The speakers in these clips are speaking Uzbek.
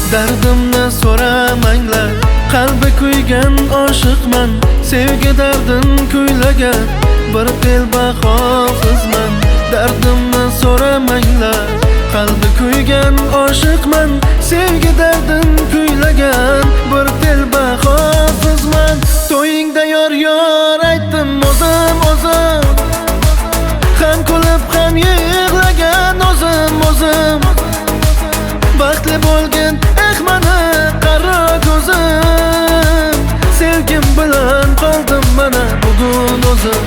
Dardimni so'ramanglar, qalbi kuygan oshiqman, sevgi dardin kuylagan bir telba hofizman. Dardimni so'ramanglar, qalbi kuygan oshiqman, sevgi dardin kuylagan bir telba hofizman. To'yingda yor aytdim o'zim, ham kulib ham yig'lagan o'zim. Baxtli bo'lgin mani qaro ko'zim, sevgim bilan qoldim mana bugun o'zim.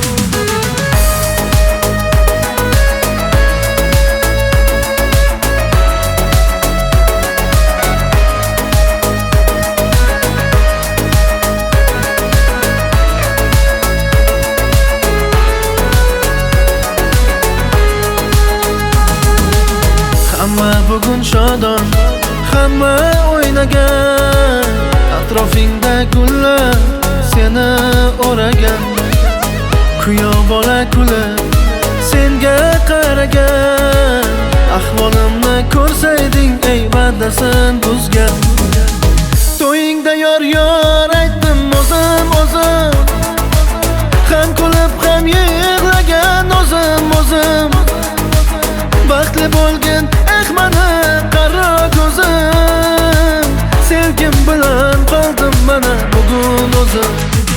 Hamma bugun shodon, hamma o'ynagan, atrofingda gullar seni o'ragan. Kuyov bola kulib senga qaragan, ahvolimni ko'rsayding ey va'dasin buzgan. To'yingda yor aytdim o'zim, ham kulib ham yig'lagan o'zim. Baxtli bo'lgin mani qaro ko'zim, sevgim bilan qoldim mana bugun o'zim.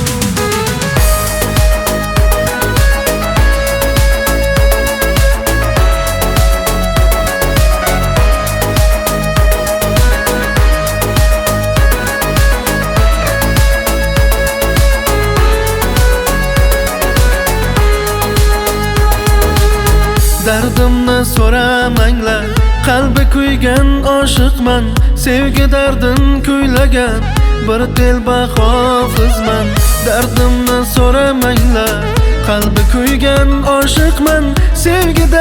Dardimni so'ramanglar, qalbi kuygan oshiqman, sevgi dardin kuylagan bir telba hofizman. Dardimni so'ramanglar, qalbi kuygan oshiqman, sevgi